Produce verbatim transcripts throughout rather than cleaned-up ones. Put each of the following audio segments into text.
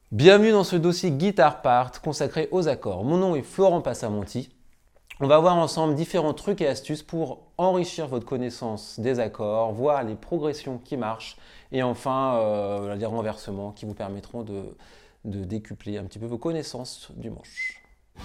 Bienvenue dans ce dossier Guitar Part consacré aux accords. Mon nom est Florent Passamonti. On va voir ensemble différents trucs et astuces pour enrichir votre connaissance des accords, voir les progressions qui marchent et enfin euh, les renversements qui vous permettront de, de décupler un petit peu vos connaissances du manche.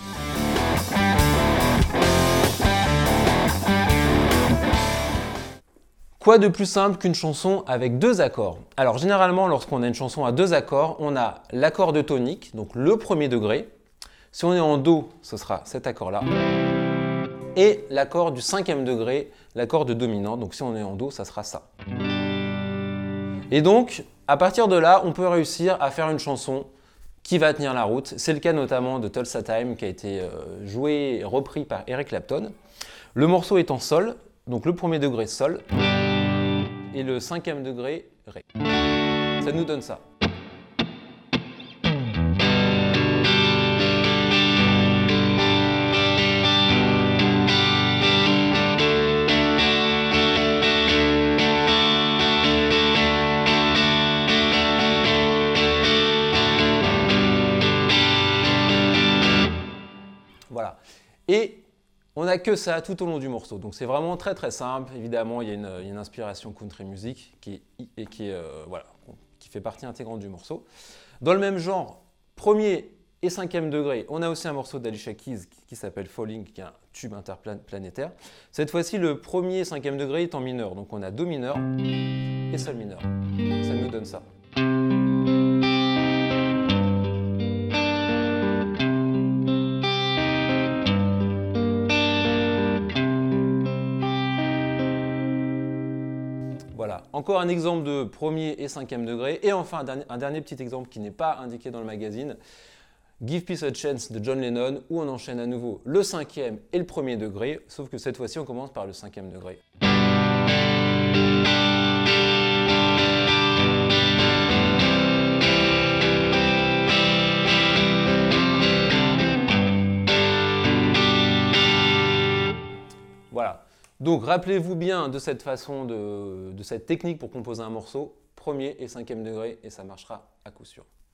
Quoi de plus simple qu'une chanson avec deux accords? Alors généralement, lorsqu'on a une chanson à deux accords, on a l'accord de tonique, donc le premier degré. Si on est en Do, ce sera cet accord-là. Et l'accord du cinquième degré, l'accord de dominant. Donc si on est en Do, ça sera ça. Et donc, à partir de là, on peut réussir à faire une chanson qui va tenir la route. C'est le cas notamment de Tulsa Time qui a été joué et repris par Eric Clapton. Le morceau est en Sol, donc le premier degré Sol. Et le cinquième degré, Ré. Ça nous donne ça. Voilà. Et on n'a que ça tout au long du morceau, donc c'est vraiment très très simple. Évidemment, il y a une, il y a une inspiration country music qui, est, et qui, est, euh, voilà, qui fait partie intégrante du morceau. Dans le même genre, premier et cinquième degré, on a aussi un morceau d'Alicia Keys qui, qui s'appelle Falling, qui est un tube interplanétaire. Cette fois-ci, le premier et cinquième degré est en mineur, donc on a Do mineur et Sol mineur. Ça nous donne ça. Voilà, encore un exemple de premier et cinquième degré. Et enfin, un dernier, un dernier petit exemple qui n'est pas indiqué dans le magazine. Give Peace a Chance de John Lennon, où on enchaîne à nouveau le cinquième et le premier degré, sauf que cette fois-ci, on commence par le cinquième degré. Voilà. Donc rappelez-vous bien de cette façon, de, de cette technique pour composer un morceau, premier et cinquième degré, et ça marchera à coup sûr.